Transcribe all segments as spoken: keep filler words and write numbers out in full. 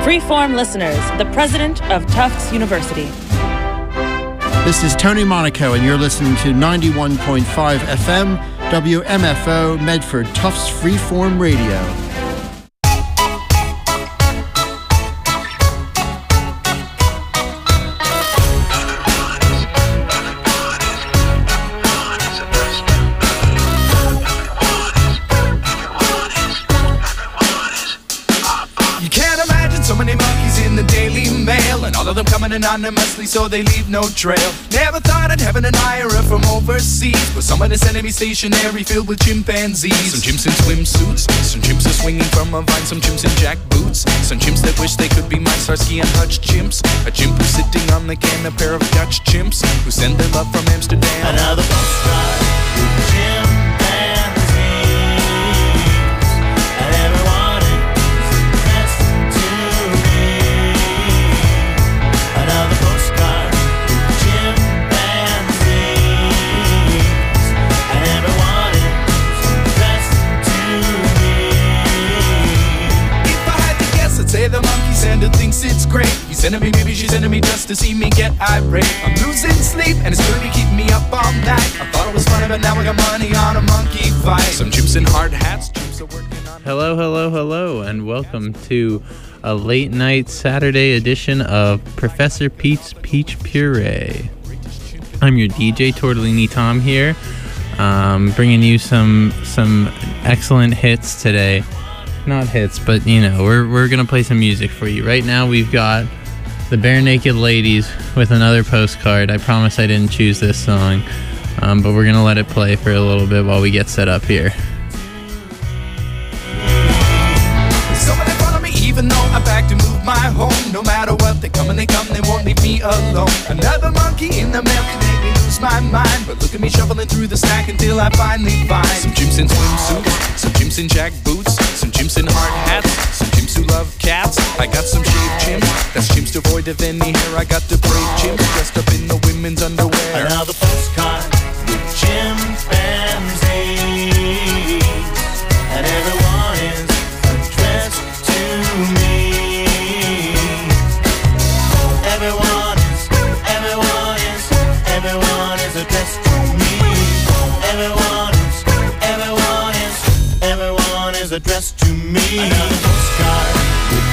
Freeform listeners, the president of Tufts University. This is Tony Monaco, and you're listening to ninety-one point five F M, W M F O, Medford Tufts Freeform Radio. All of them coming anonymously, so they leave no trail. Never thought I'd have an admirer from overseas, but some of this enemy stationary filled with chimpanzees. Some chimps in swimsuits, some chimps are swinging from a vine, some chimps in jack boots, some chimps that wish they could be my Starsky and Hutch chimps. A chimp who's sitting on the can, a pair of Dutch chimps who send their love from Amsterdam. Another postcard with chimpanzees, and everyone is addressed to me. Another postcard with chimpanzees, and everyone is addressed to me. If I had to guess, I'd say the monkey Santa thinks it's great. He's sending me, maybe she's sending me just to see me get irate. I'm losing sleep, and it's really keeping me up all night. I thought it was funny, but now I got money on a monkey fight. Some chimps in hard hats, chimps are working on... Hello, hello, hello, and welcome to a late night Saturday edition of Professor Pete's Peach Puree. I'm your D J, Tortellini Tom here, um, bringing you some some excellent hits today. Not hits, but you know, we're we're gonna play some music for you. Right now, we've got the Bare Naked Ladies with Another Postcard. I promise I didn't choose this song, um, but we're gonna let it play for a little bit while we get set up here. Even though I back to move my home, no matter what, they come and they come, they won't leave me alone. Another monkey in the milk can make me lose my mind, but look at me shuffling through the stack until I finally find some chimps in swimsuits, some chimps in jack boots, some chimps in hard hats, some chimps who love cats. I got some shaved chimps, that's chimps devoid of any hair. I got the brave chimps dressed up in the women's underwear. Another postcard with chimpanzees, and everyone is addressed to me. Everyone is, everyone is, everyone is addressed to me. Everyone is, everyone is, everyone is addressed to me. Another postcard with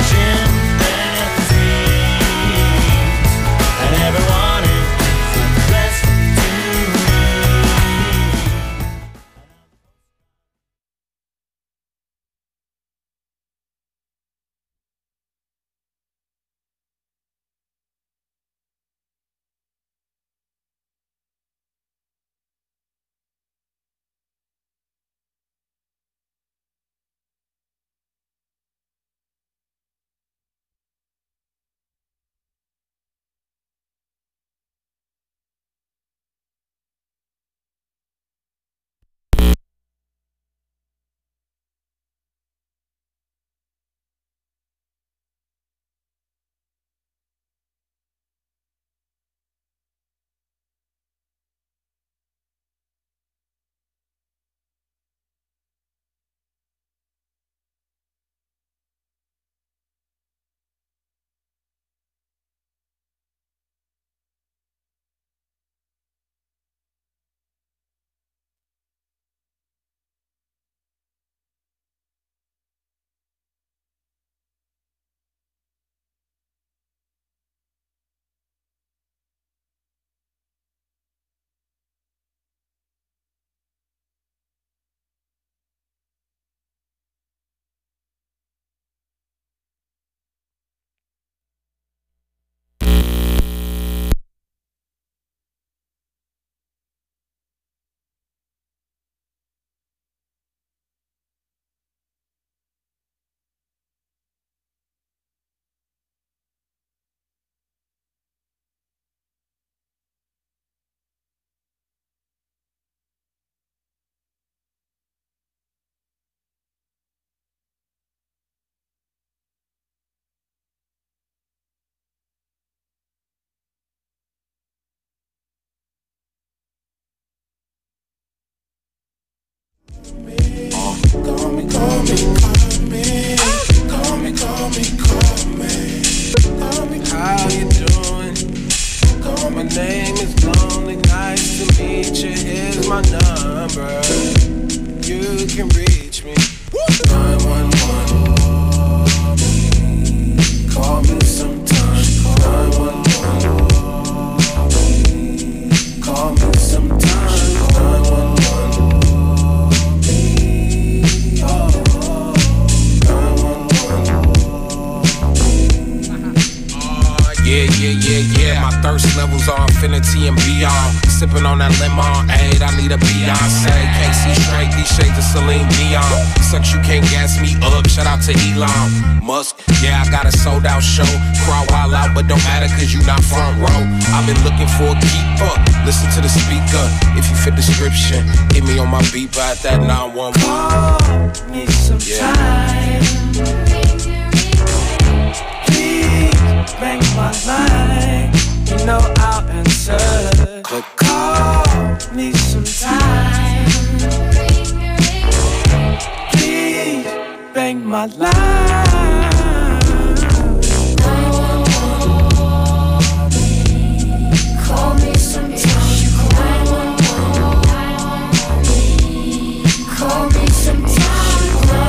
chimpanzees, and everyone is addressed to me. reach me. nine one one. Call me sometime. nine one one. Call me sometime. nine one one. Yeah, yeah, yeah, yeah. My thirst levels are infinity and beyond. Sipping on that lemonade, I need a Beyonce. Can't see straight, these shades of Celine Dion. Sucks, you can't gas me up. Shout out to Elon Musk. Yeah, I got a sold out show. Crowd wild out, but don't matter cause you not front row. I've been looking for a keeper. Listen to the speaker. If you fit description, hit me on my beeper at that nine one one. Call me sometime. Ring my line, you know I'll answer. Click. Call me sometime. Please bang my line. Call me sometime. Call me sometime.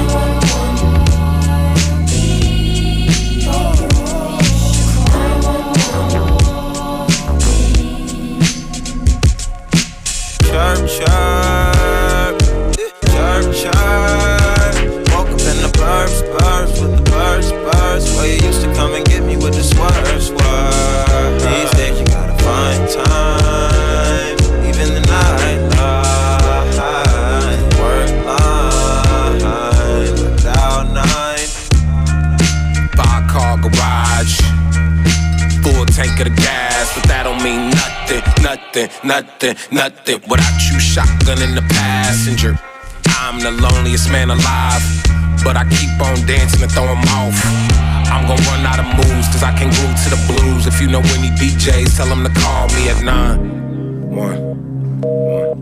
Chirp, chirp, chirp, chirp. Woke up in the burbs, burbs with the birds, birds. Where you used to come and get me with the swerve, swerve. These days you gotta find time, even the night line, work line, without nine. Five car garage, full tank of the gas, but that don't mean nothing. Nothing, nothing, nothing without you shotgun in the passenger. I'm the loneliest man alive, but I keep on dancing and throw 'em off. I'm gon' run out of moves cause I can groove to the blues. If you know any D Js, tell them to call me at nine one one.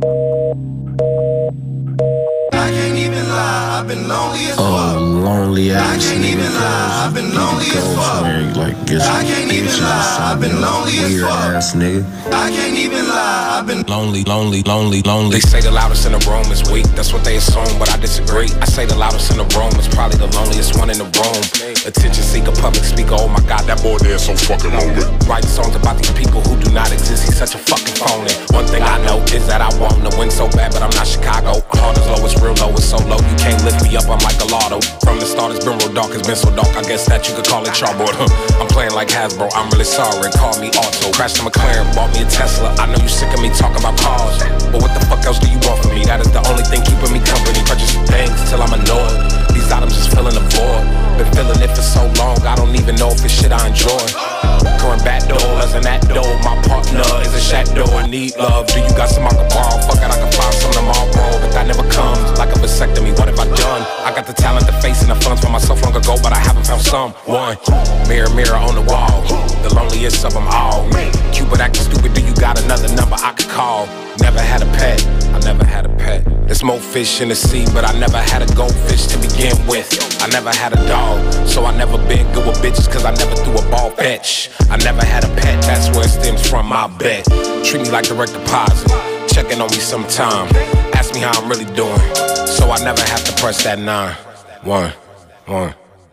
I can't even lie, I've been lonely as fuck. Oh, lonely ass I can't nigga. even lie, I've been lonely as fuck. Where, like, get I some can't even bitches or lie, I've been something. lonely as Weird fuck. ass nigga. I can't even lie, I've been Lonely, lonely, lonely, lonely. They say the loudest in the room is weak. That's what they assume, but I disagree. I say the loudest in the room is probably the loneliest one in the room. Attention seeker, public speaker. Oh my God, that boy there is so fucking lonely. Writing songs about these people who do not exist. He's such a fucking phony. One thing I know is that I want to win so bad, but I'm not Chicago. Hard as low, it's real low, it's so low. You can't lift me up, I'm like a lotto. From the start, it's been real dark, it's been so dark. I guess that you could call it chalkboard. Huh. I'm playing like Hasbro. I'm really sorry. Call me Auto. Crashed a McLaren, bought me a Tesla. I know you sick of me talking about cars, but what the fuck else do you want from me? That is the only thing keeping me company. Purchase things till I'm annoyed. These items just filling the void. Been feeling it for so long, I don't even know if it's shit I enjoy. Going back doors and that door, my partner is a shadow and need love. Do you got some I can borrow? Fuck it, I can find some tomorrow, but that never comes. Like a vasectomy, what have I done? I got the talent, the face, and the funds for myself long ago, but I haven't found someone. Mirror, mirror on the wall, the loneliest of them all. Cupid acting stupid, do you got another number I could call? Never had a pet, I never had a pet. There's more fish in the sea, but I never had a goldfish to begin with. I never had a dog, so I never been good with bitches, cause I never threw a ball fetch. I never had a pet, that's where it stems from, my bet. Treat me like direct deposit, checking on me sometime. Ask me how I'm really doing, so I never have to press that nine. One, one.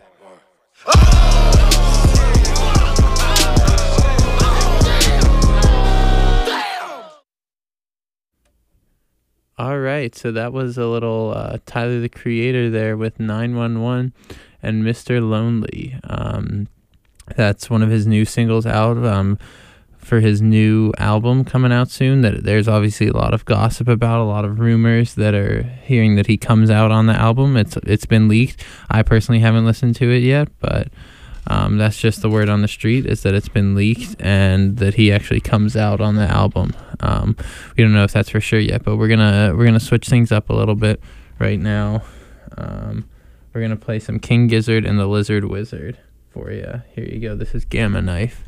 All right, so that was a little uh, Tyler the Creator there with nine one one and Mister Lonely. Um, that's one of his new singles out um, for his new album coming out soon. That there's obviously a lot of gossip about, a lot of rumors that are hearing that he comes out on the album. It's it's been leaked. I personally haven't listened to it yet, but um, that's just the word on the street, is that it's been leaked and that he actually comes out on the album. Um, we don't know if that's for sure yet, but we're gonna we're gonna switch things up a little bit right now. Um, we're gonna play some King Gizzard and the Lizard Wizard for you. Here you go. This is Gamma Knife.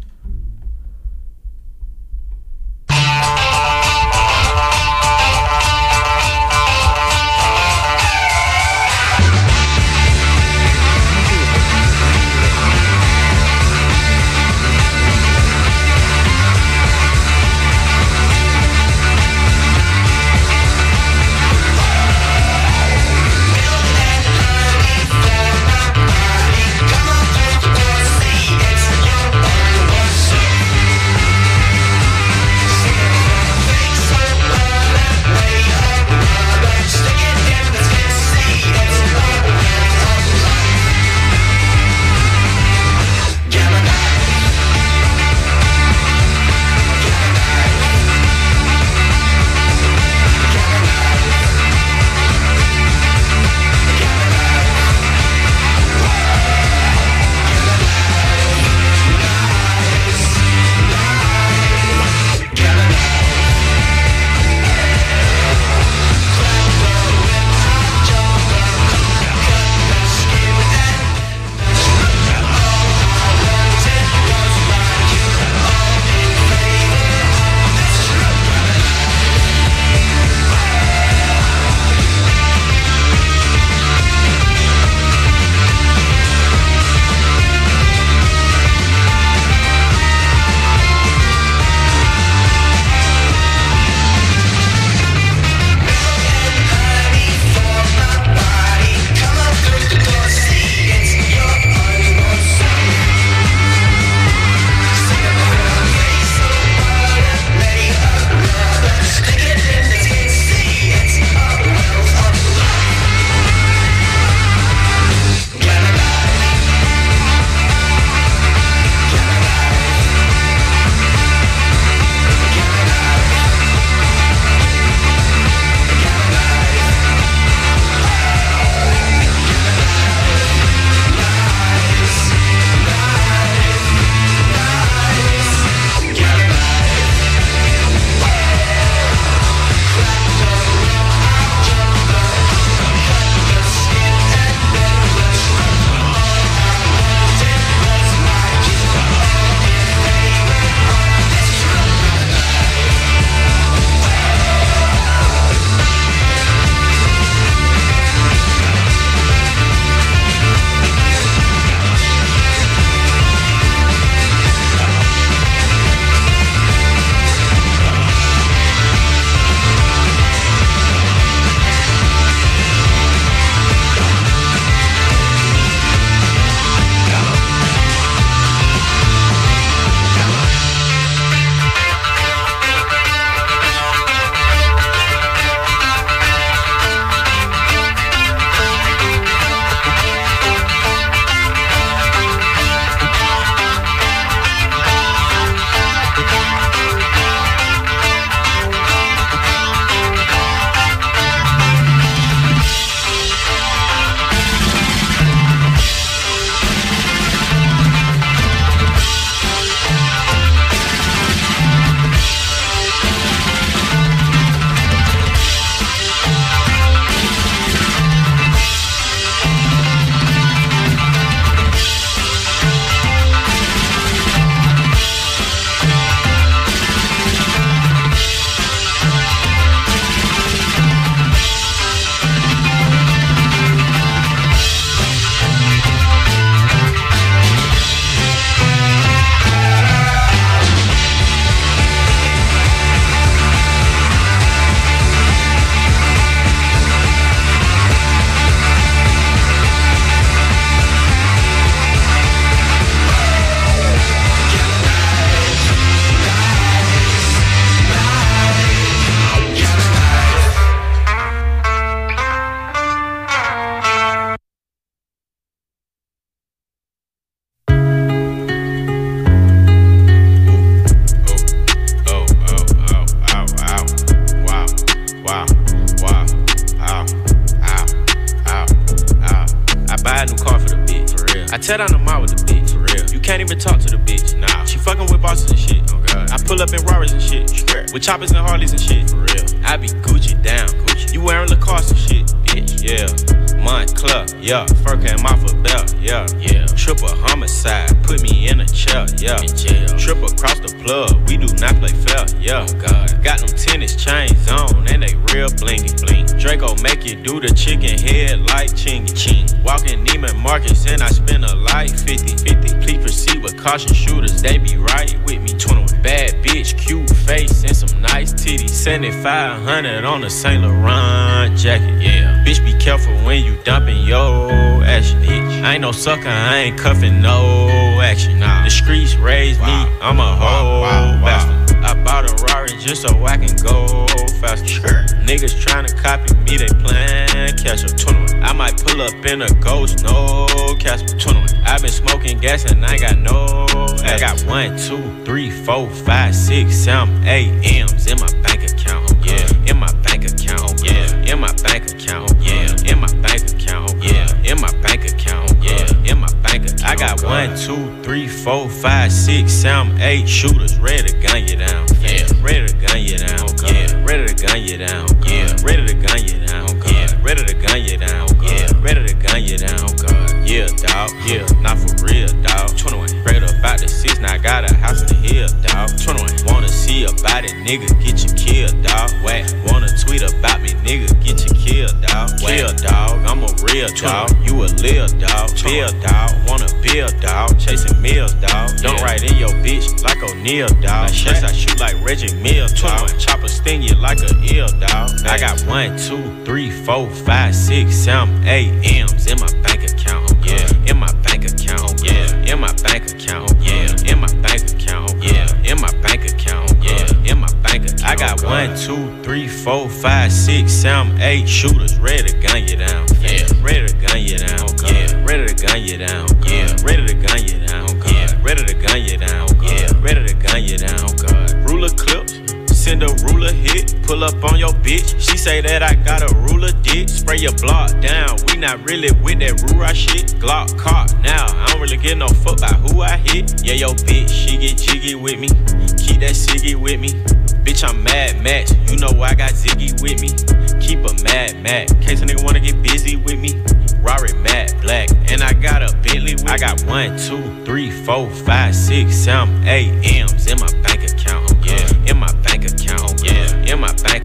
buy a new car for the bitch. For real. I tear down the mall with the bitch. For real. You can't even talk to the bitch. Nah. She fucking with bosses and shit. Oh God. I pull up in Rarers and shit. Straight. With choppers and Harleys and shit. For real. I be Gucci down. Gucci. You wearing Lacoste and shit, bitch. Yeah. Montclair. Yeah. Fur came off a belt. Yeah. Yeah. Triple homicide. Put me in a chair. Yeah. In jail. Trip across the plug. We do not play fair. Yeah. Oh God. Got them tennis chains on and they real blingy bling. Draco make you do the chicken head like chingy ching. Walking Neiman Marcus and I spend a life fifty fifty. Please proceed with caution, shooters, they be right with me. twenty-one. Bad bitch, cute face and some nice titties. seventy-five hundred on a Saint Laurent jacket. Yeah. Bitch, be careful when you dumping your action. Bitch. I ain't no sucker, I ain't cuffing no action. Nah. The streets raised wow. me, I'm a whole wow, wow, bastard. Wow. I bought a Rari just so I can go faster. Sure. Niggas tryna copy me, they plan catch up. twenty-one. I might pull up in a ghost, no Casper. twenty-one. I been smoking gas and I got no I got one, two, three, four, five, six, seven, eight M's in my bank account. Yeah. In my bank account. Yeah. In my bank account. Yeah. In my bank account. Yeah. In my bank account. Yeah. In my bank account. I got one, two, three, four, five, six, seven, eight shooters ready to gun you down. Yeah. Ready to gun you down. Yeah. Ready to gun you down. Yeah. Ready to gun you down. Yeah. Ready to gun you down. Yeah. Ready to gun you down. Yeah, dawg. Yeah. Not for real, dawg. twenty-one. Straight up out the six, now I got a house in the hill, dawg. twenty-one. Wanna see about it, nigga, get you killed, dawg. Whack. Wanna tweet about me, nigga, get you killed, dawg. Kill, dawg. I'm a real dawg. You a lil dawg. Bill, dawg. Wanna build, dawg. Chasing meals, dawg. Don't write in your bitch like O'Neal, dawg. Shots I shoot like Reggie Mills, dawg. Chopper sting you like a eel, dawg. I got one, two, three, four, five, six, seven, eight M's in my bank account. Yeah. In my bank account. Yeah. In my bank account. Yeah. In my bank account. Yeah. In my bank account. Yeah. In my bank account. I got one, two, three, four, five, six, seven, eight shooters ready to gun you down. Yeah. Ready to gun you down. Yeah. Ready to gun you down. Yeah. Ready to gun you down. Yeah. Ready to gun you down. Yeah. Ready to gun you down. Ruler clips. Send a ruler hit, pull up on your bitch. She say that I got a ruler dick. Spray your block down, we not really with that Rura shit. Glock caught now, I don't really give no fuck about who I hit. Yeah, yo bitch, she get jiggy with me. Keep that ciggy with me. Bitch, I'm Mad Max, you know I got Ziggy with me. Keep a Mad Max, in case a nigga wanna get busy with me. Rari matte black, and I got a Bentley with me. I got one, two, three, four, five, six, seven, eight M's in my bank account. Yeah, in my bank account. Yeah, in my bank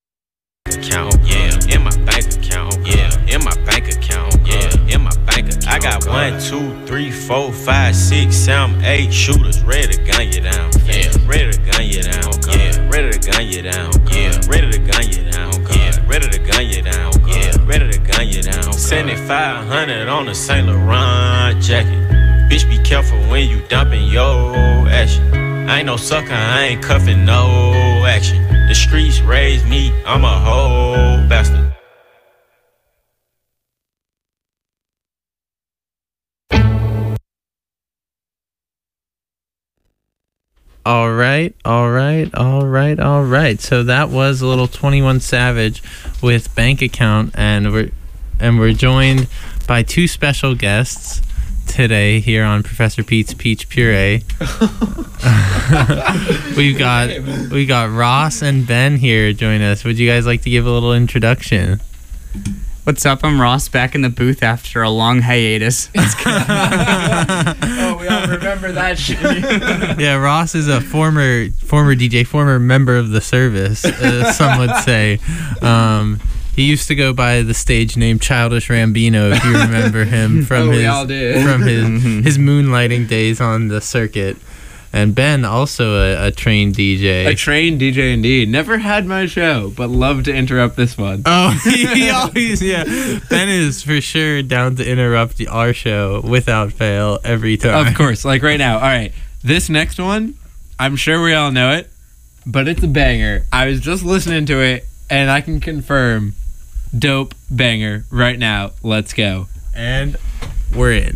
account. Yeah, in my bank account. Yeah, in my bank account. Yeah, in my bank account. I got one, two, three, four, five, six, seven, eight shooters ready to gun you down. Yeah, ready to gun you down. Yeah, ready to gun you down. Yeah, ready to gun you down. Yeah, ready to gun you down. Yeah, ready to gun you down. seventy-five hundred on a Saint Laurent jacket. Bitch, be careful when you dumping your action. I ain't no sucker, I ain't cuffing no action. The streets raised me, I'm a whole bastard. All right, all right, all right, all right. So that was a little twenty-one Savage with Bank Account, and we're and we're joined by two special guests today here on Professor Pete's Peach Puree. we've got we got Ross and Ben here joining us. Would you guys like to give a little introduction? What's up? I'm Ross, back in the booth after a long hiatus. Oh, we all remember that shit. Yeah, Ross is a former former D J, former member of the service, uh, some would say. Um, he used to go by the stage name Childish Rambino, if you remember him from oh, his we all did. from his his moonlighting days on the circuit. And Ben, also a, a trained D J. A trained D J indeed. Never had my show, but love to interrupt this one. Oh, he always, yeah. Ben is for sure down to interrupt our show without fail every time. Of course, like right now. All right, this next one, I'm sure we all know it, but it's a banger. I was just listening to it, and I can confirm, dope banger right now. Let's go. And we're in.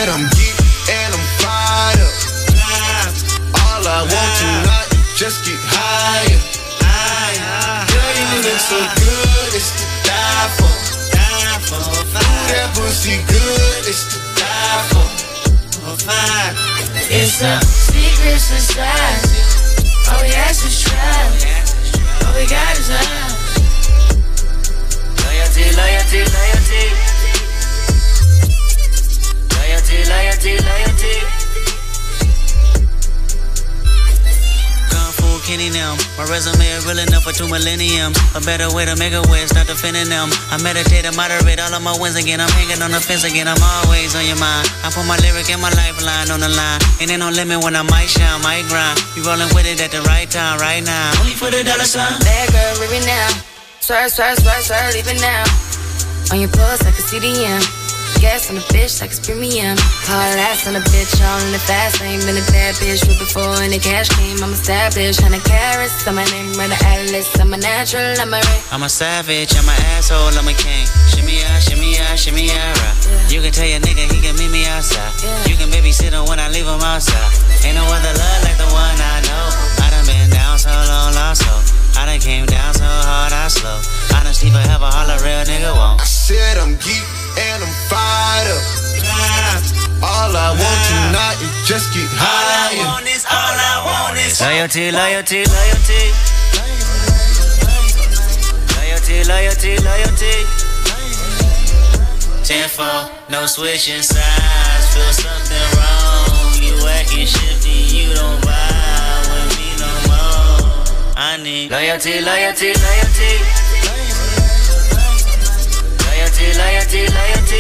said I'm geek and I'm fired up. All I want tonight is just get higher. Girl, you look so good, it's to die for. Ooh, that pussy good, it's to die for. It's a secret society. All we ask is try. All we got is love. Loyalty, loyalty, loyalty. Loyalty, loyalty, loyalty. Kung Fu Kenny now. My resume is real enough for two millenniums. A better way to make a way, start defending them. I meditate and moderate all of my wins again. I'm hanging on the fence again. I'm always on your mind. I put my lyric and my lifeline on the line. And ain't no limit when I might shine, might grind. You rolling with it at the right time, right now. Only for the dollar sign. That girl, leave it now. Swear, swear, swear, swear, leave it now. On your pulse like a C D M. Gas on the bitch like it's premium. Hard ass on the bitch, all in the fast lane. Been a bad bitch with before any cash came. I'm established, hundred carats. I'm a name, run the atlas. I'm a natural, I'm a ray. I'm a savage, I'm an asshole, I'm a king. Shimmy out, shimmy out, shimmy out. Yeah. You can tell your nigga he can meet me outside. Yeah. You can babysit him when I leave him outside. Ain't no other love like the one I know. I done been down so long, lost so. I done came down so hard, I slow. Honesty forever, all a real nigga won't. I said I'm geek and I'm fired up. All I want tonight is just get higher. All I want is, all I want is loyalty, loyalty, loyalty. Loyalty, loyalty, loyalty. ten four, no switching sides. Feel something wrong. You acting shifty, you don't vibe with me no more. I need loyalty, loyalty, loyalty. Loyalty, loyalty, loyalty.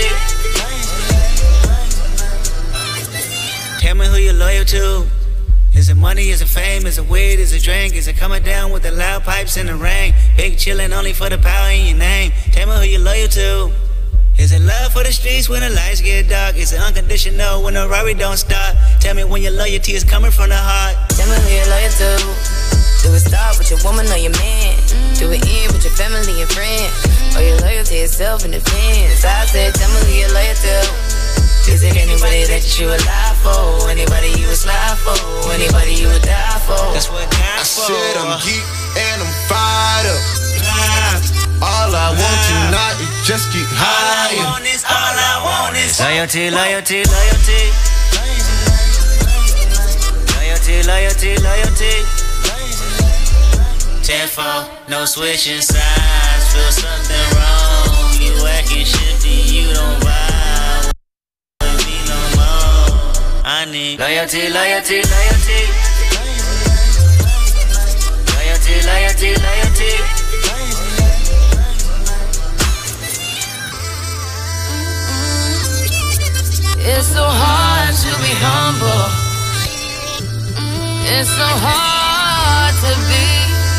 Tell me who you're loyal to. Is it money, is it fame, is it weed, is it drink? Is it coming down with the loud pipes in the rain? Big chillin' only for the power in your name. Tell me who you're loyal to. Is it love for the streets when the lights get dark? Is it unconditional when the Rari don't start? Tell me when your loyalty is coming from the heart. Tell me who you're loyal to. Do it start with your woman or your man? Do it end with your family and friends? Or your loyalty is self-defense? I said, tell me who you're loyal to. Is it anybody that you would lie for? Anybody you would slide for? Anybody you would die for? That's what time for. I said I'm geek and I'm fired up. All I want tonight is just get higher. All I want is, all I want is loyalty, loyalty, loyalty. Loyalty, loyalty, loyalty. ten four, no switching sides. Feel something wrong. You acting shifty, you don't vibe with me no more. I need loyalty, loyalty, loyalty. Loyalty, loyalty, loyalty. It's so hard to be humble. It's so hard to be.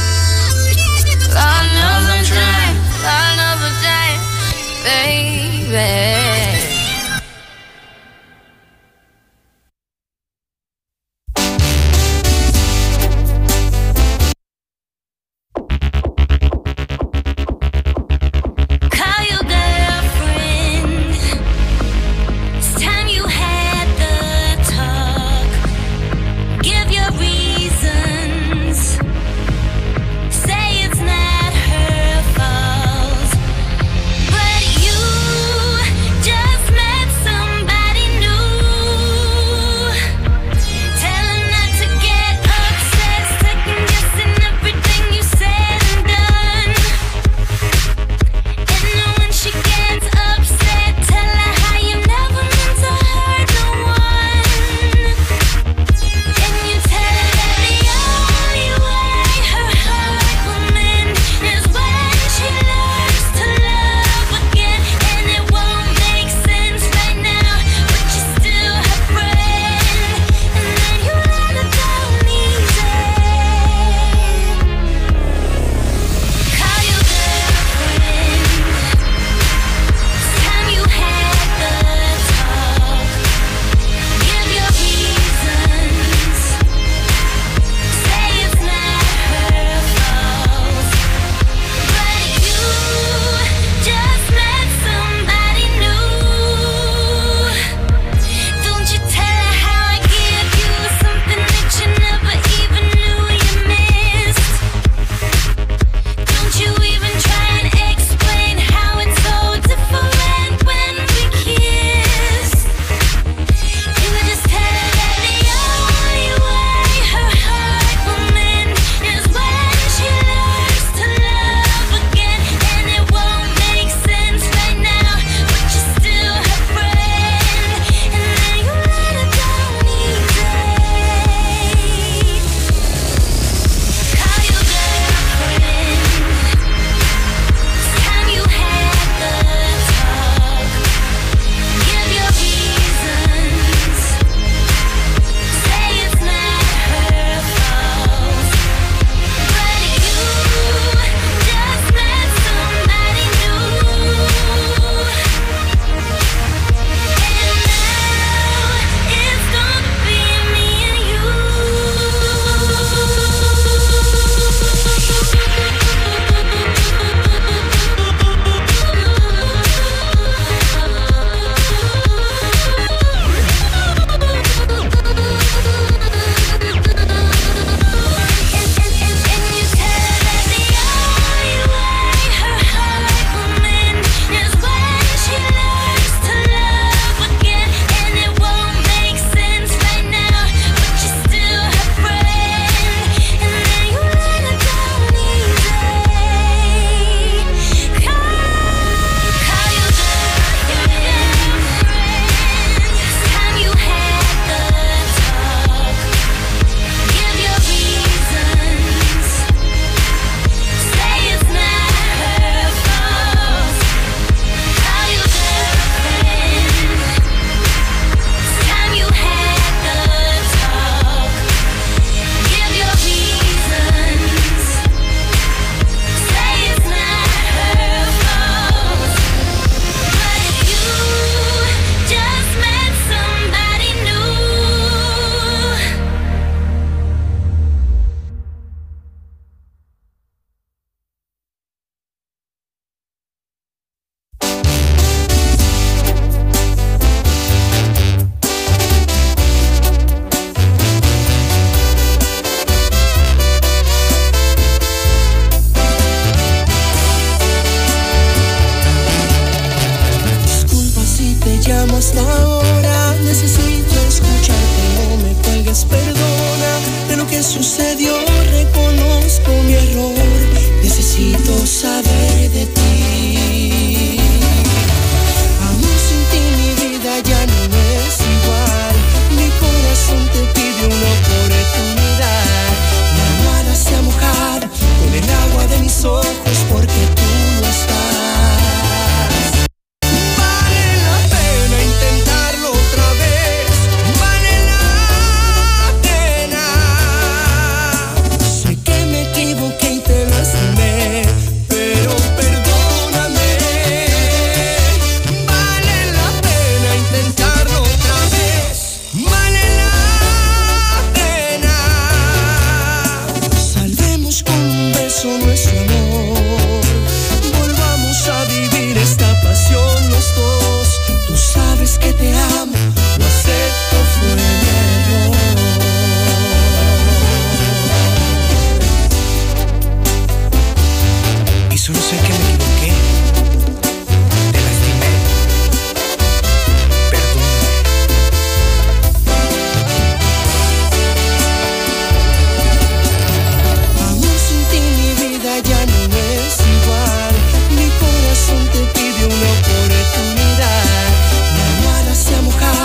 Lord knows I'm trying. Lord knows I'm trying, baby. esta hora necesito escucharte, no me cuelgues, perdona de lo que sucedió, reconozco mi error, necesito saber de ti. Aún sin ti mi vida ya no es igual, mi corazón te pide una oportunidad, mi almohada se ha mojado con el agua de mis ojos porque tú no estás. Nuestro amor, volvamos a vivir esta pasión los dos. Tú sabes que te amo, lo acepto, fue mi error. Y solo sé que me equivoqué, te lastimé, perdóname. Ya no es igual, mi corazón te pide una oportunidad, mi almohada se ha mojado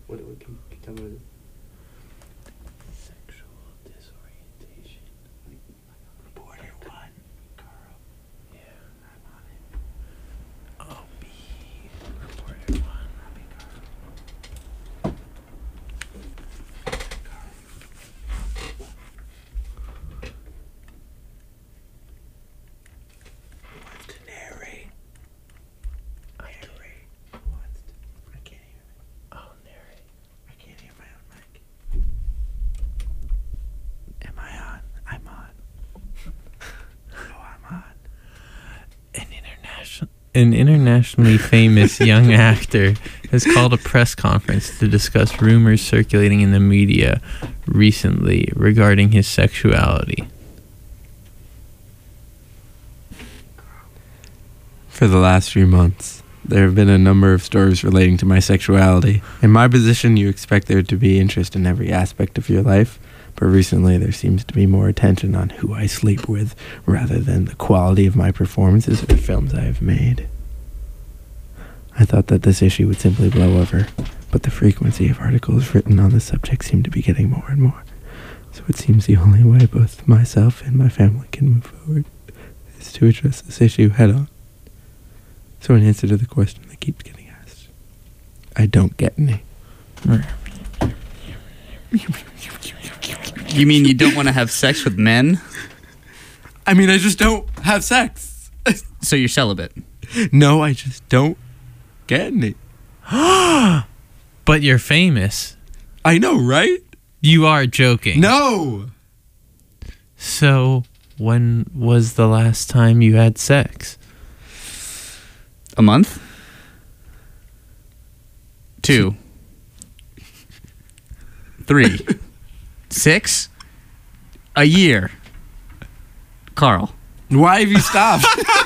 What, what can, can you tell me what it is? An internationally famous young actor has called a press conference to discuss rumors circulating in the media recently regarding his sexuality. For the last few months, there have been a number of stories relating to my sexuality. In my position, you expect there to be interest in every aspect of your life, but recently there seems to be more attention on who I sleep with rather than the quality of my performances or the films I have made. I thought that this issue would simply blow over, but the frequency of articles written on the subject seem to be getting more and more. So it seems the only way both myself and my family can move forward is to address this issue head on. So in answer to the question that keeps getting asked, I don't get any. You mean you don't want to have sex with men? I mean, I just don't have sex. So you're celibate? No, I just don't get any. But you're famous. I know, right? You are joking. No! So, when was the last time you had sex? A month? Two. Three. Six? A year. Carl. Why have you stopped?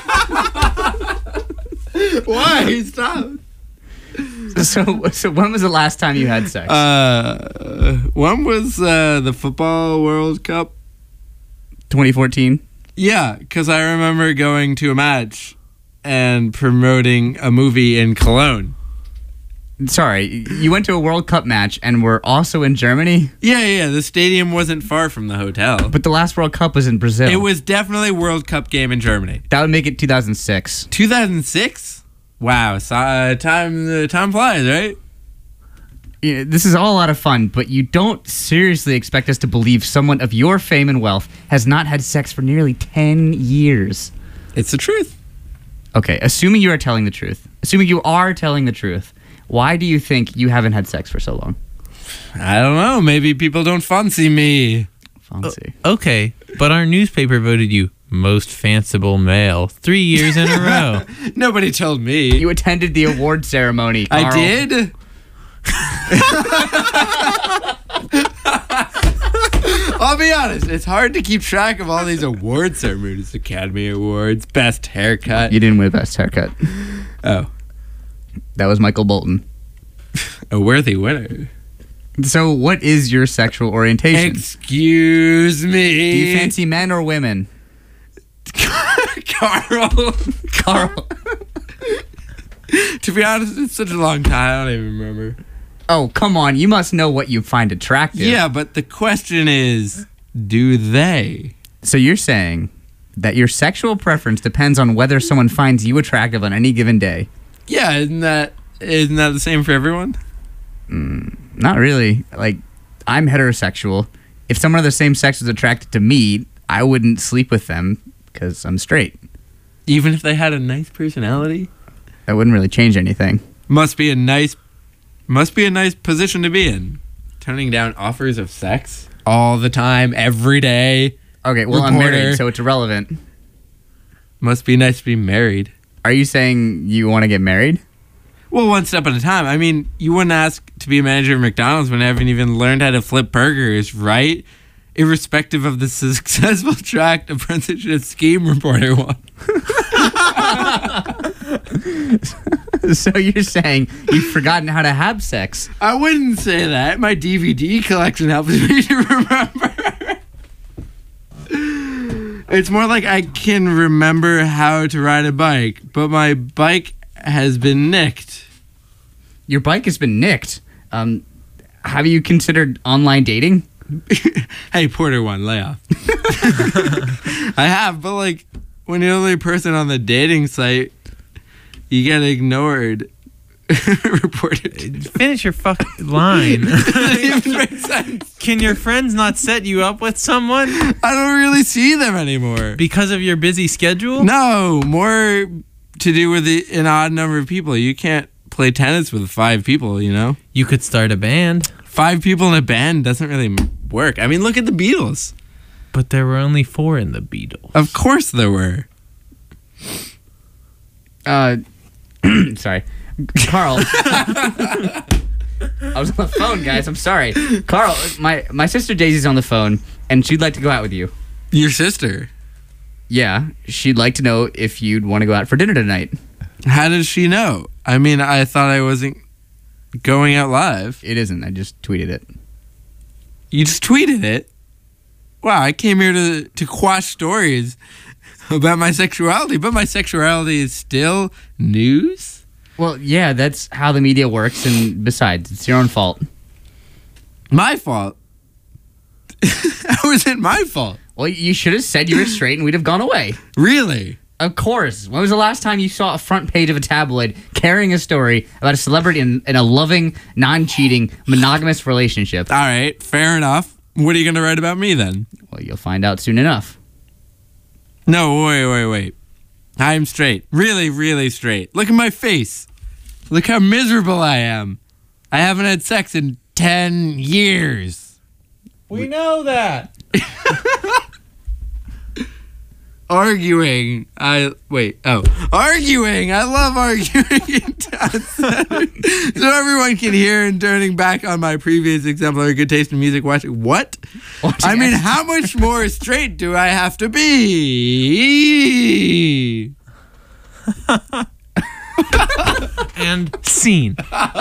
Why? Stop. So, so when was the last time you had sex? Uh, when was uh, the Football World Cup? twenty fourteen? Yeah, because I remember going to a match and promoting a movie in Cologne. Sorry, you went to a World Cup match and were also in Germany? Yeah, yeah, the stadium wasn't far from the hotel. But the last World Cup was in Brazil. It was definitely a World Cup game in Germany. That would make it two thousand six. two thousand six? Wow, so, uh, time uh, time flies, right? Yeah, this is all a lot of fun, but you don't seriously expect us to believe someone of your fame and wealth has not had sex for nearly ten years. It's the truth. Okay, assuming you are telling the truth, assuming you are telling the truth, why do you think you haven't had sex for so long? I don't know. Maybe people don't fancy me. Fancy. Uh, okay, but our newspaper voted you most fanciful male three years in a row. Nobody told me. You attended the award ceremony, Carl. I did? I'll be honest, it's hard to keep track of all these award ceremonies. Academy Awards, Best Haircut. You didn't win Best Haircut. Oh. That was Michael Bolton. A worthy winner. So what is your sexual orientation? Excuse me. Do you fancy men or women? Carl. Carl. To be honest, it's such a long time, I don't even remember. Oh, come on. You must know what you find attractive. Yeah, but the question is, do they? So you're saying that your sexual preference depends on whether someone finds you attractive on any given day? Yeah, isn't that isn't that the same for everyone? Mm, not really. Like, I'm heterosexual. If someone of the same sex was attracted to me, I wouldn't sleep with them because I'm straight. Even if they had a nice personality? That wouldn't really change anything. Must be a nice must be a nice position to be in. Turning down offers of sex all the time, every day. Okay, well, I'm Reporter. married, so it's irrelevant. Must be nice to be married. Are you saying you want to get married? Well, one step at a time. I mean, you wouldn't ask to be a manager of McDonald's when I haven't even learned how to flip burgers, right? Irrespective of the successful track apprenticeship scheme reporter won. So you're saying you've forgotten how to have sex? I wouldn't say that. My D V D collection helps me to remember. It's more like I can remember how to ride a bike, but my bike has been nicked. Your bike has been nicked? Um, have you considered online dating? Hey, Porter one, lay off. I have, but like, when you're the only person on the dating site, you get ignored. Reported. Finish your fucking line. Doesn't even make sense. Can your friends not set you up with someone? I don't really see them anymore. Because of your busy schedule? No, more to do with the, an odd number of people. You can't play tennis with five people, you know? You could start a band. Five people in a band doesn't really work. I mean, look at the Beatles. But there were only four in the Beatles. Of course there were. Uh, sorry. Carl. I was on the phone, guys. I'm sorry. Carl, my, my sister Daisy's on the phone, and she'd like to go out with you. Your sister? Yeah. She'd like to know if you'd want to go out for dinner tonight. How does she know? I mean, I thought I wasn't going out live. It isn't. I just tweeted it. You just tweeted it? Wow, I came here to, to quash stories about my sexuality, but my sexuality is still news? Well, yeah, that's how the media works, and besides, it's your own fault. My fault? How is it my fault? Well, you should have said you were straight and we'd have gone away. Really? Of course. When was the last time you saw a front page of a tabloid carrying a story about a celebrity in, in a loving, non-cheating, monogamous relationship? All right, fair enough. What are you going to write about me then? Well, you'll find out soon enough. No, wait, wait, wait. I'm straight. Really, really straight. Look at my face. Look how miserable I am. I haven't had sex in ten years. We know that. Arguing. I wait. Oh, arguing. I love arguing in town center. So everyone can hear and turning back on my previous exemplary good taste in music watching. What? Watching I mean, how much more straight do I have to be? And scene.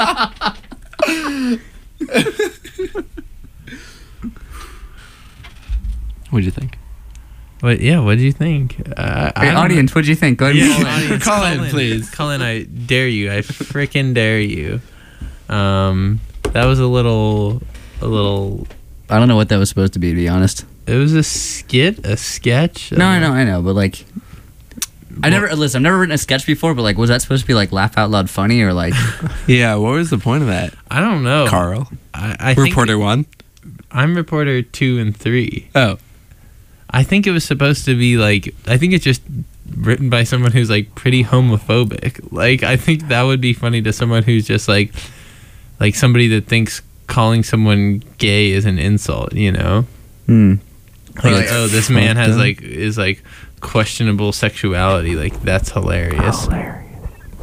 What'd you think? What? Yeah, what did you think? Uh, hey, audience, what'd you think? Go ahead yeah, and audience, call, call in, in, please. Call in, I dare you. I freaking dare you. Um, that was a little, a little... I don't know what that was supposed to be, to be honest. It was a skit, a sketch. No, I know, I know, but like... I never, listen, I've never written a sketch before, but like, was that supposed to be like laugh out loud funny or like... Yeah, what was the point of that? I don't know. Carl? I, I Reporter think, one? I'm reporter two and three. Oh. I think it was supposed to be like, I think it's just written by someone who's like pretty homophobic. Like, I think that would be funny to someone who's just like, like somebody that thinks calling someone gay is an insult, you know? Hmm. Like, like, oh, this man has like, is like questionable sexuality. Like, that's hilarious. Hilarious.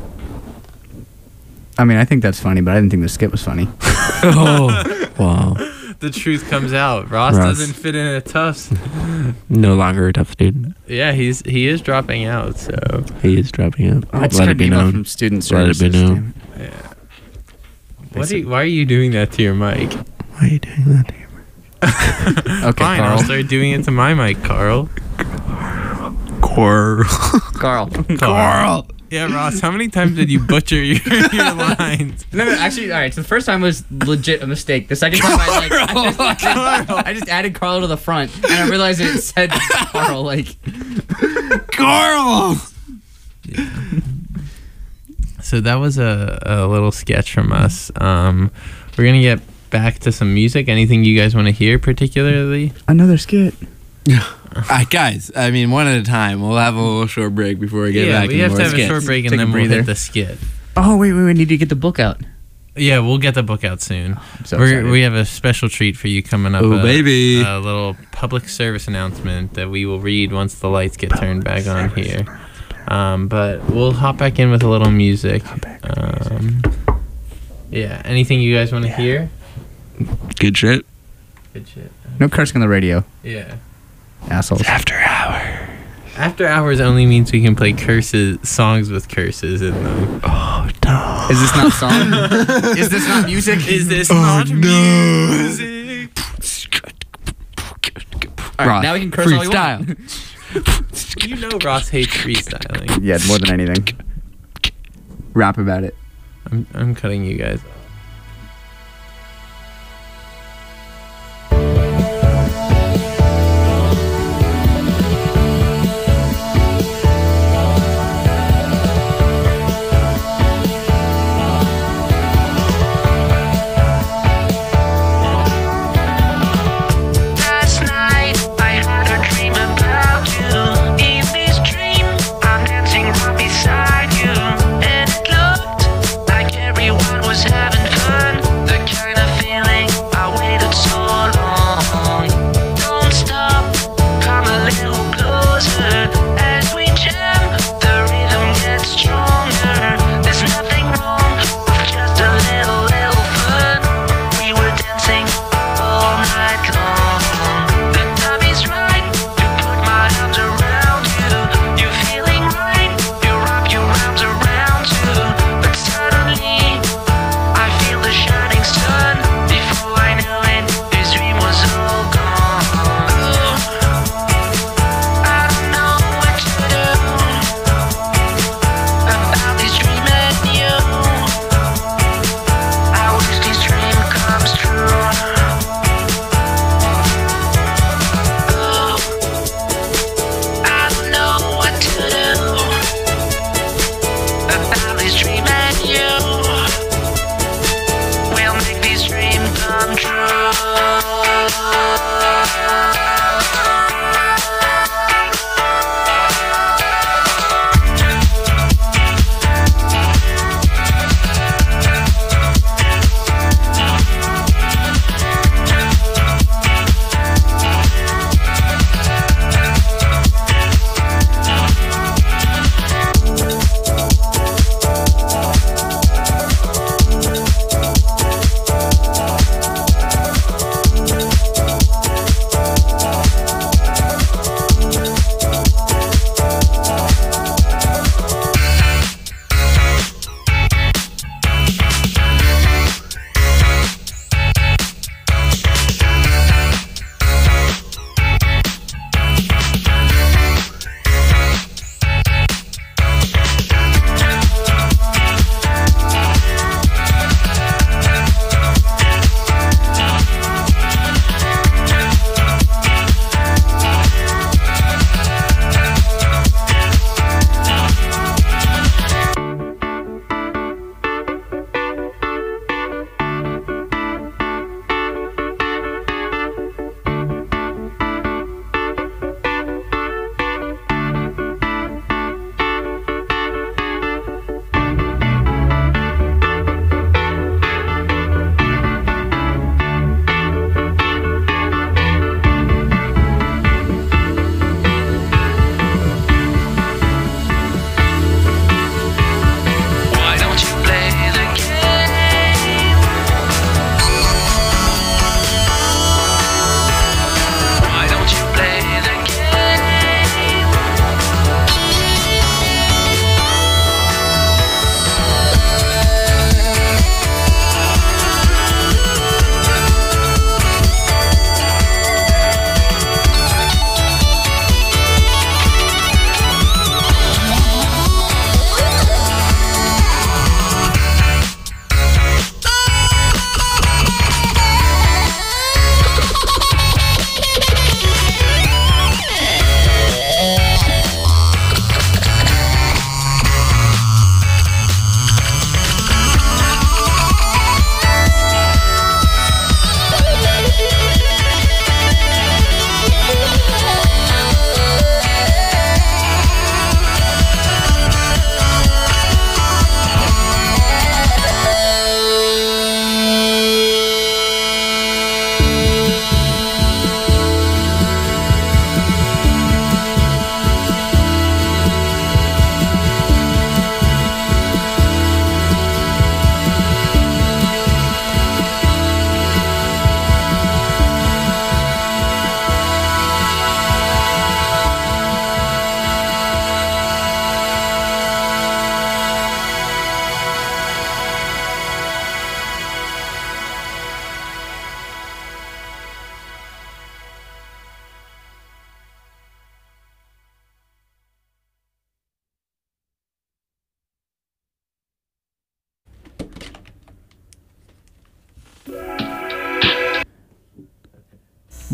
I mean, I think that's funny, but I didn't think the skit was funny. Oh, wow. The truth comes out. Ross, Ross doesn't fit in at Tufts. No longer a tough student. Yeah, he's he is dropping out. So he is dropping out. I just got an email from student services. Let it be known. Yeah. What? Are you, why are you doing that to your mic? Why are you doing that to your mic? Okay, fine. Carl. I'll start doing it to my mic, Carl. Carl. Carl. Carl. Yeah, Ross, how many times did you butcher your, your lines? No, no, actually, all right, so the first time was legit a mistake. The second time, I, like, I, just, Carl. I just added Carl to the front, and I realized it said Carl, like... Carl! Yeah. So that was a, a little sketch from us. Um, we're going to get back to some music. Anything you guys want to hear particularly? Another skit. Uh, guys, I mean, one at a time. We'll have a little short break before we get yeah, back. we have to have skits. a short break and Take then a we'll breather. hit the skit. Oh, wait, wait, we need to get the book out. Yeah, we'll get the book out soon. I'm so We're, excited. we have a special treat for you coming up. Oh, a, baby. A little public service announcement that we will read once the lights get turned back on here. Um, but we'll hop back in with a little music. Um, yeah, anything you guys want to hear? Good shit. Good shit. No cursing on the radio. Yeah. Assholes. After hour. After hours only means we can play curses, songs with curses in them. Oh, no. Is this not song? Is this not music? Is this Oh, not no. music? All right, Ross, now we can curse all we freestyle. want. You know Ross hates freestyling. Yeah, more than anything. Rap about it. I'm I'm cutting you guys off.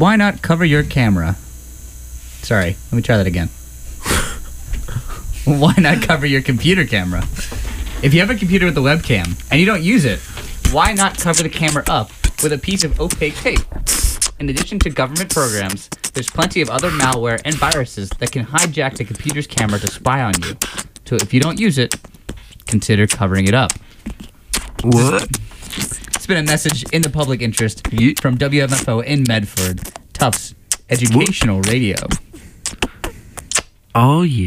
Why not cover your camera? Sorry, let me try that again. Why not cover your computer camera? If you have a computer with a webcam and you don't use it, why not cover the camera up with a piece of opaque tape? In addition to government programs, there's plenty of other malware and viruses that can hijack the computer's camera to spy on you. So if you don't use it, consider covering it up. What? It's been a message in the public interest from W M F O in Medford, Tufts Educational Radio. Oh, yeah.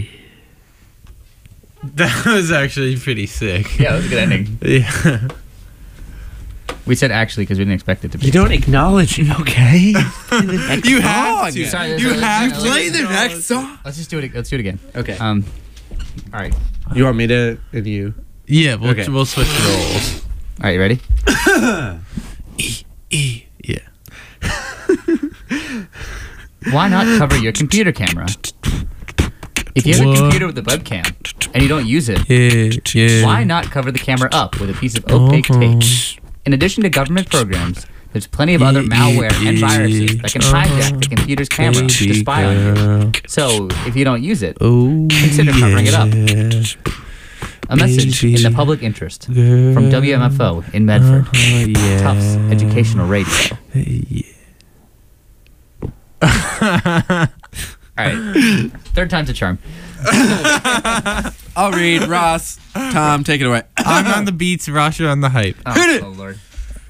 That was actually pretty sick. Yeah, that was a good ending. Yeah. We said actually because we didn't expect it to be. You don't acknowledge it, okay? You have to. Sorry, you let's- have let's- to. Play the next song. Let's just do it. Let's do it again. Okay. Um. All right. You want me to and you? Yeah, we'll, Okay. we'll switch roles. All right. You ready? E, E, yeah. Why not cover your computer camera? If you have What? a computer with a webcam and you don't use it, Yeah, yeah. why not cover the camera up with a piece of opaque Uh-huh. tape? In addition to government programs, there's plenty of other malware and viruses that can hijack the computer's camera to spy on you. So if you don't use it, Oh, consider covering it up. yeah. A message in the public interest from W M F O in Medford, Uh-huh, yeah. Tufts Educational Radio. Yeah. All right, third time's a charm. I'll read. Ross, Tom, take it away. I'm on the beats, Rasha on the hype. Oh, Hit it. oh Lord.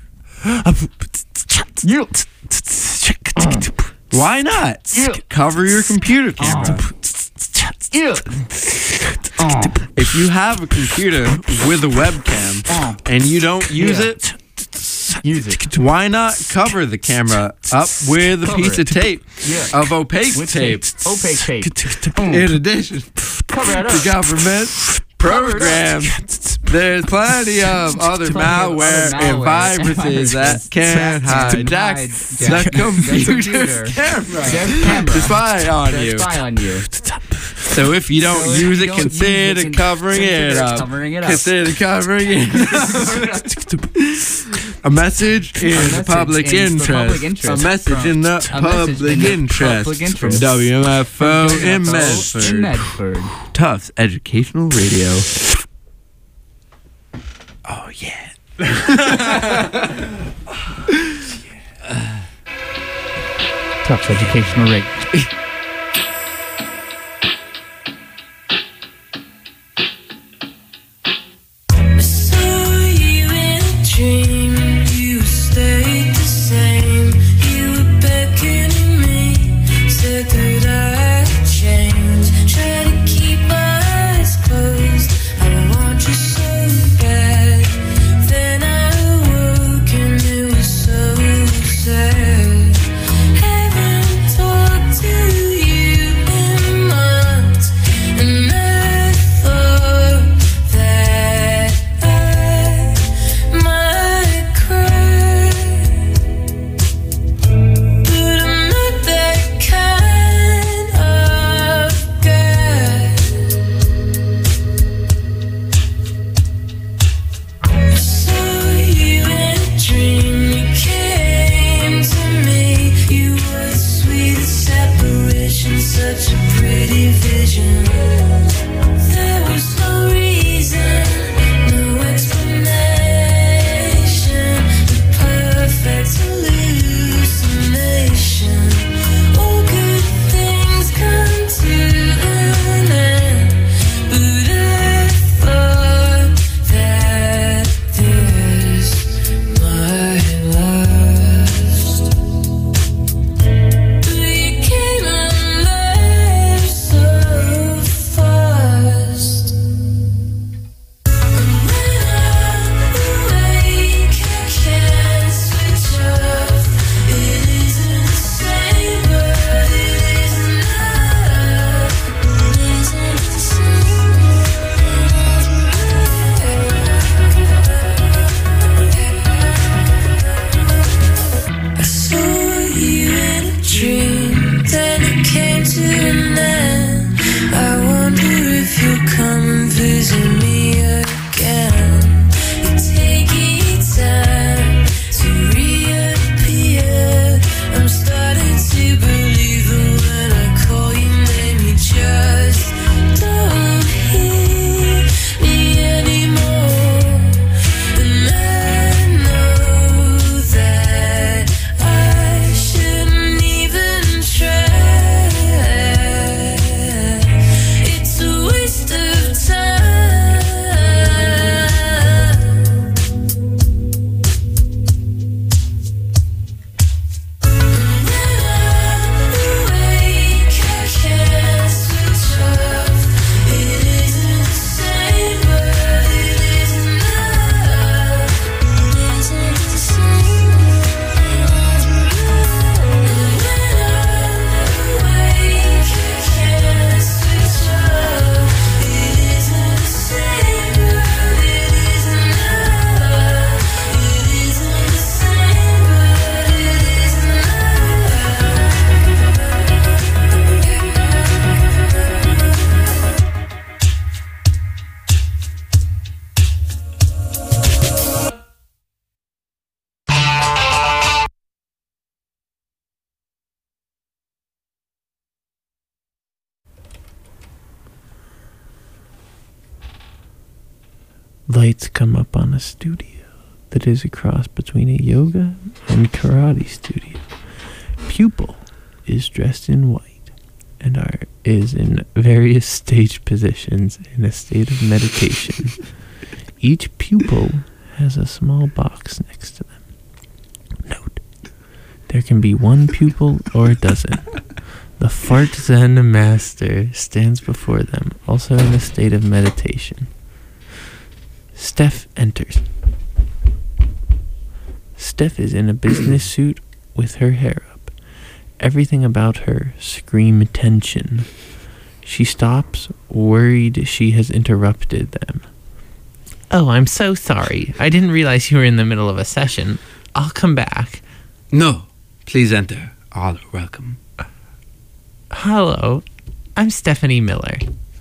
Why not? Yeah. Cover your computer camera. Ew. Oh. If you have a computer with a webcam Oh. and you don't use Yeah. it, Use it. why not cover the camera up with a Cover piece it. of tape, Yeah. of opaque With tape? Opaque tape. In addition Cover that to up. government programs, there's plenty of other Plenty of malware other and malware and viruses that viruses can that can hijack hijack the computer's computer. camera Their camera. to spy on They you. spy on you. So if you don't So if use you it, don't use consider it, con- covering it consider up. covering it up. Consider covering it up. A message in the message public in the interest. public interest A message from- in the a message public in the interest. public From interest. W M F O W M in F O Medford. in Medford. Tufts Educational Radio. Oh yeah. Tufts Educational Radio. Saw you in a dream, you stayed the same. You were beckoning me, said that I'd change. Try to keep my eyes closed, I want you so bad. Then I awoke and it was so sad. Haven't talked to Lights come up on a studio that is a cross between a yoga and karate studio. Pupil is dressed in white and are, is in various stage positions in a state of meditation. Each pupil has a small box next to them. Note, there can be one pupil or a dozen. The Fart Zen master stands before them, also in a state of meditation. Steph enters. Steph is in a business suit with her hair up. Everything about her screams tension. She stops, worried she has interrupted them. Oh, I'm so sorry. I didn't realize you were in the middle of a session. I'll come back. No, please enter. All are welcome. Hello, I'm Stephanie Miller.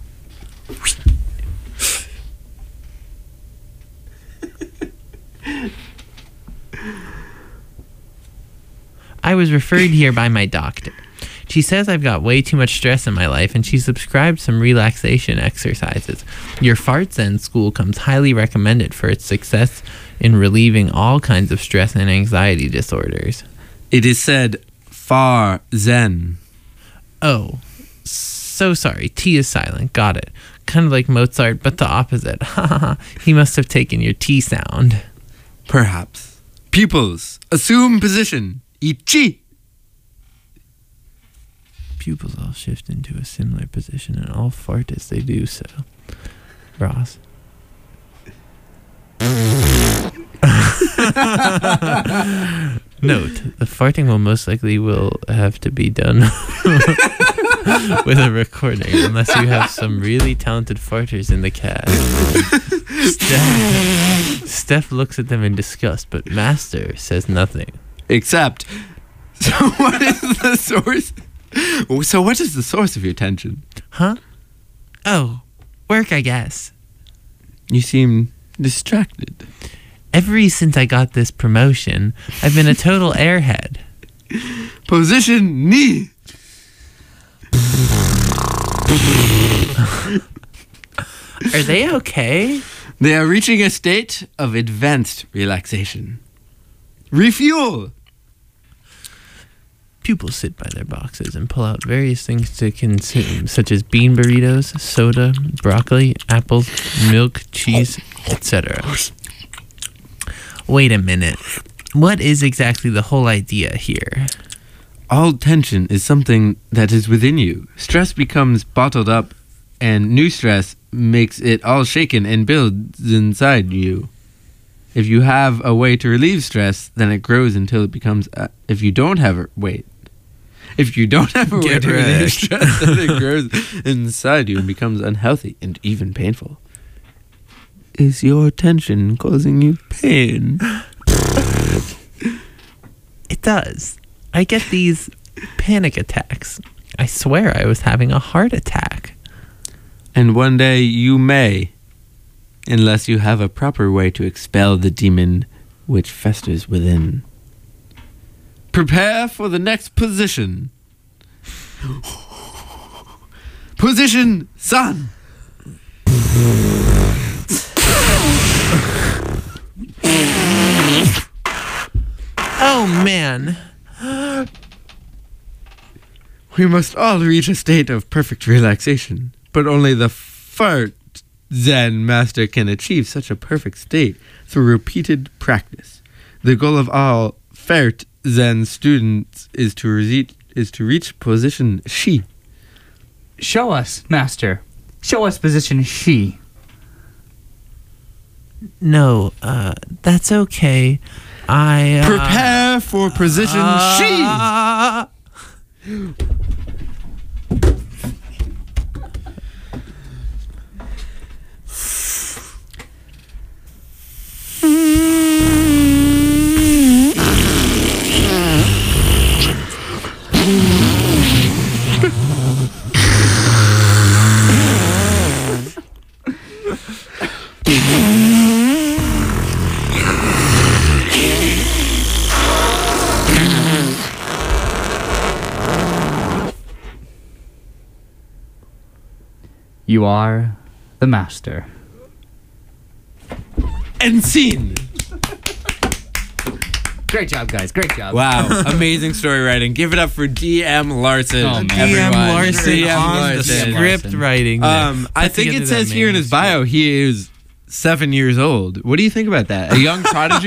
I was referred here by my doctor. She says I've got way too much stress in my life, and she subscribed some relaxation exercises. Your Fart Zen school comes highly recommended for its success in relieving all kinds of stress and anxiety disorders. It is said far Zen. Oh, so sorry. T is silent. Got it. Kind of like Mozart, but the opposite. Haha. He must have taken your T sound. Perhaps. Pupils, assume position. Ichi. Pupils all shift into a similar position and all fart as they do so. Ross. Note, the farting will most likely will have to be done with a recording unless you have some really talented farters in the cast. Steph, Steph looks at them in disgust, but Master says nothing. Except, so what is the source? So what is the source of your tension? Huh? Oh, work, I guess. You seem distracted. Ever since I got this promotion, I've been a total airhead. Position knee. Are they okay? They are reaching a state of advanced relaxation. Refuel. Pupils sit by their boxes and pull out various things to consume, such as bean burritos, soda, broccoli, apples, milk, cheese, et cetera. Wait a minute. What is exactly the whole idea here? All tension is something that is within you. Stress becomes bottled up, and new stress makes it all shaken and builds inside you. If you have a way to relieve stress, then it grows until it becomes... Uh, if you don't have a... Wait. If you don't have a way to relieve stress, then it grows inside you and becomes unhealthy and even painful. Is your tension causing you pain? It does. I get these panic attacks. I swear I was having a heart attack. And one day you may, unless you have a proper way to expel the demon which festers within. Prepare for the next position. Position Sun. Oh, man. We must all reach a state of perfect relaxation, but only the Fart Zen master can achieve such a perfect state through repeated practice. The goal of all Fart Zen students is to reach, is to reach position Shi. Show us, master. Show us position Shi. No, uh, that's okay. I... Uh, Prepare for position uh, Shi. You are the master. and scene. Great job, guys. Great job. Wow, amazing story writing. Give it up for D M Larson. Oh, man. D M everyone. Larson D M on the Larson. script Larson. writing. Um, I Put think together it says that here in his bio he is seven years old. What do you think about that? A young prodigy?